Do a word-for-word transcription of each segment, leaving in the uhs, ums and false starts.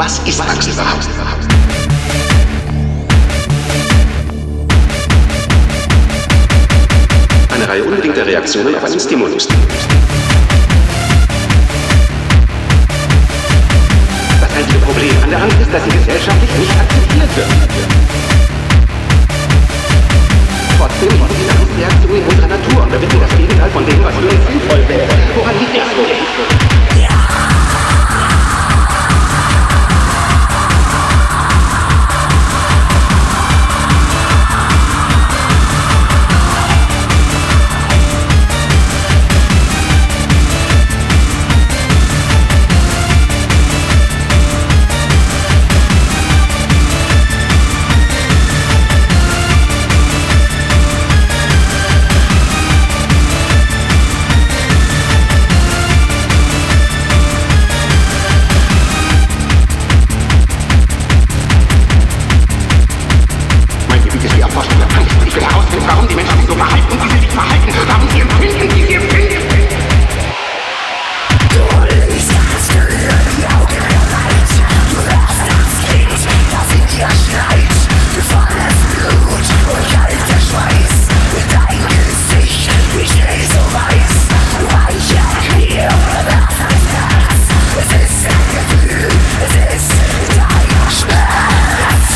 Was ist Angst überhaupt? Eine Reihe unbedingter Reaktionen auf einen Stimulus. Das einzige Problem an der Angst ist, dass sie gesellschaftlich nicht akzeptiert wird. Trotzdem liegt die Angstreaktion in unserer Natur und wir wissen das Gegenteil von dem, was für uns sinnvoll wäre. Woran liegt das wohl? Warum die Menschen sich so verhalten und wie sie sich verhalten, warum sie empfinden, wie sie empfinden. Du liest die Augen der Welt, du hörst das Kind, das in dir schreit, volles Blut und kalter Schweiß, dein Gesicht, ich seh so weiß, weiche hier, das heißt Herz, es ist ein Gefühl, es ist dein Schmerz.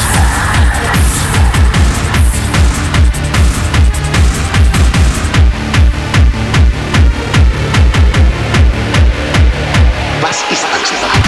Was ist Angst überhaupt?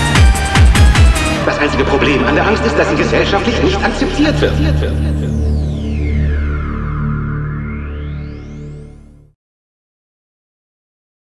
Das einzige Problem an der Angst ist, dass sie gesellschaftlich nicht akzeptiert wird.